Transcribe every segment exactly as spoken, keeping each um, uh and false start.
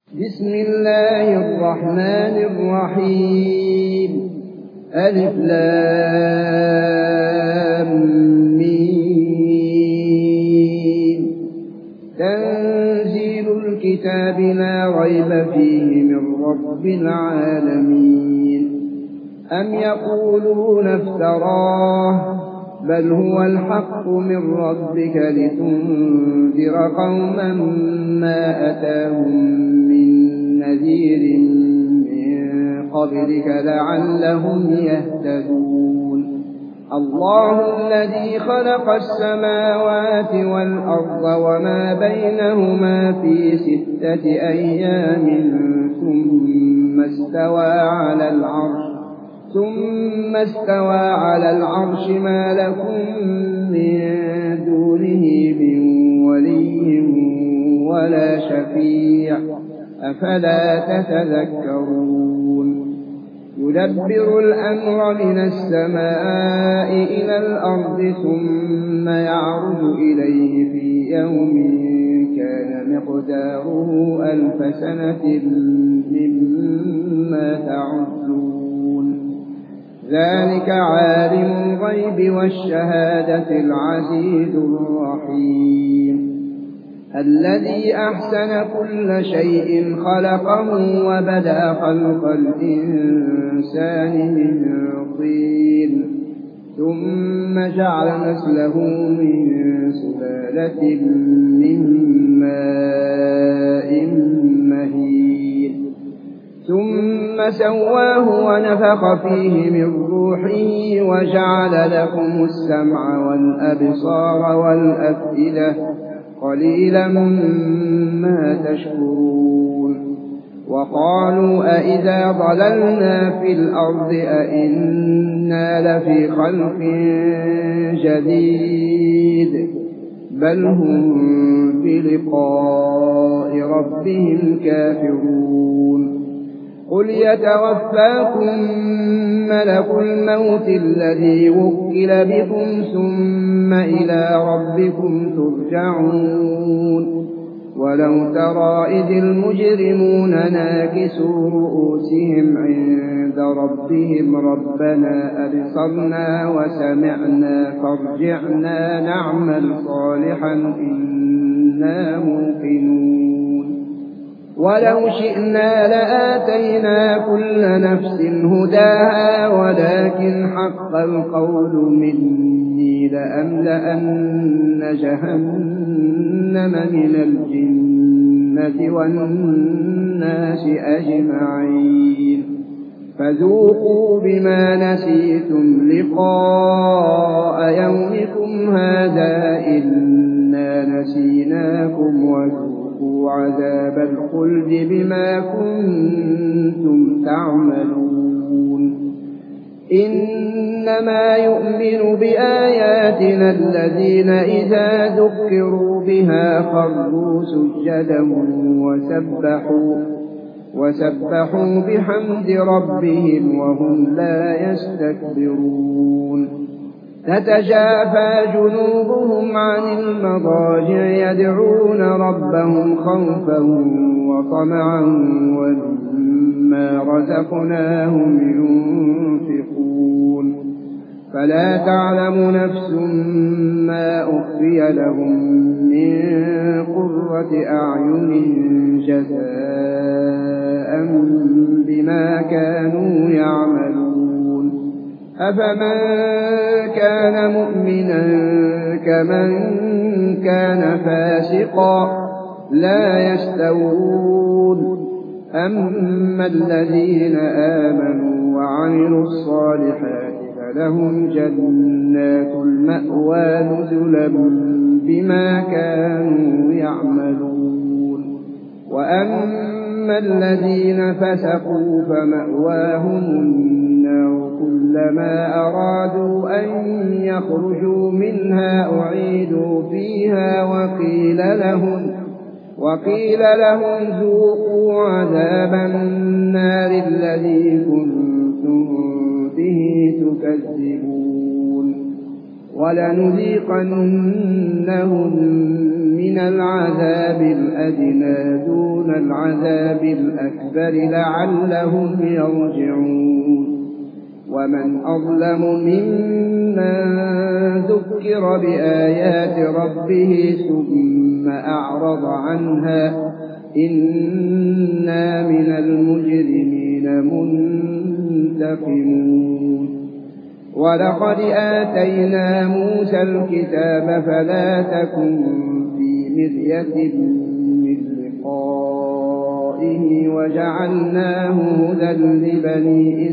بسم الله الرحمن الرحيم. ألف لام ميم. تنزيل الكتاب لا ريب فيه من رب العالمين. أم يقولون افتراه بل هو الحق من ربك لتنذر قوما ما أتاهم من نذير من قبلك لعلهم يهتدون. الله الذي خلق السماوات والأرض وما بينهما في ستة أيام ثم استوى على العرش ثم استوى على العرش ما لكم من دونه من ولي ولا شفيع أفلا تتذكرون. يدبر الأمر من السماء إلى الأرض ثم يعرج إليه في يوم كان مقداره ألف سنة مما تعدون. ذلك عالم الغيب والشهادة العزيز الرحيم. الذي أحسن كل شيء خلقه وبدأ خلق الإنسان من طين ثم جعل نسله من سلالة من ماء مهين ثم سواه ونفخ فيه من روحه وجعل لكم السمع والأبصار والأفئدة قليلا ما تشكرون. وقالوا أئذا ضللنا في الأرض أئنا لفي خلق جديد بل هم بلقاء ربهم كافرون. قل يتوفاكم ملك الموت الذي وكل بكم ثم إلى ربكم ترجعون. ولو ترى إذ المجرمون ناكسوا رؤوسهم عند ربهم ربنا أبصرنا وسمعنا فارجعنا نعمل صالحا إنا موقنون. ولو شئنا لآتينا كل نفس هداها ولكن حق القول مني لأملأن جهنم من الجنة والناس أجمعين. فذوقوا بما نسيتم لقاء يومكم هذا إنا نسيناكم وذوقوا عذاب الخلد بما كنتم تعملون. إنما يؤمن بآياتنا الذين إذا ذكروا بها خروا سجدا وسبحوا وسبحوا بحمد ربهم وهم لا يستكبرون. تتجافى جنوبهم عن المضاجع يدعون ربهم خوفا وطمعا ومما رزقناهم ينفقون. فلا تعلم نفس ما أخفي لهم من قرة أعين جزاء بما كانوا يعملون. أفمن كان مؤمنا كمن كان فاسقا لا يستوون. أما الذين آمنوا وعملوا الصالحات فلهم جنات المأوى نزلا بما كانوا يعملون. وأما الذين فسقوا فمأواهم النار كلما أرادوا أن يخرجوا منها أعيدوا فيها وقيل لهم وقيل لهم ذوقوا عذاب النار الذي كنتم به تكذبون. ولنذيقنهم من العذاب الأدنى دون العذاب الأكبر لعلهم يرجعون ومن أظلم ممن ذكر بآيات ربه ثم أعرض عنها إنا من المجرمين منتقمون ولقد آتينا موسى الكتاب فلا تكن في مرية من لقائه وجعلناه هدى لبني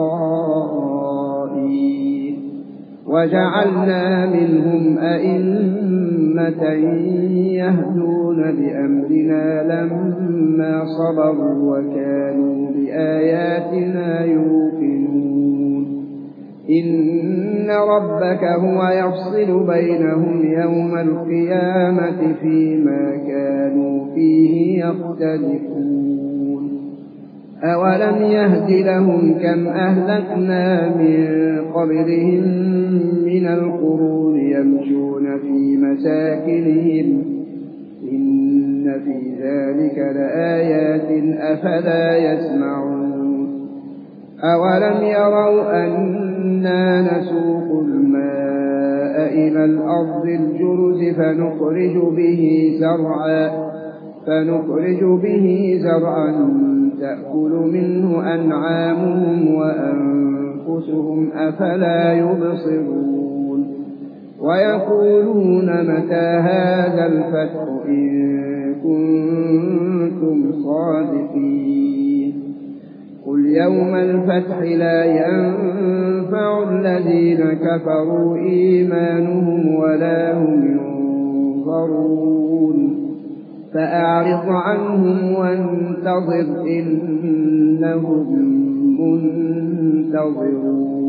إسرائيل وجعلنا منهم أئمة يهدون بأمرنا لما صبروا وكانوا بآياتنا يوقنون إن ربك هو يفصل بينهم يوم القيامة فيما كانوا فيه يختلفون أولم يهد لهم كم أهلكنا من قبلهم من القرون يمشون في مساكنهم إن في ذلك لآيات أفلا يسمعون أولم يروا أنا نسوق الماء إلى الأرض الجرز فنخرج به زرعا فنخرج به زرعا تأكل منه أنعامهم وأنفسهم أفلا يبصرون ويقولون متى هذا الفتح إن كنتم صادقين قل يوم الفتح لا ينفع الذين كفروا إيمانهم ولا هم ينظرون فأعرض عنهم وانتظر إنهم منتظرون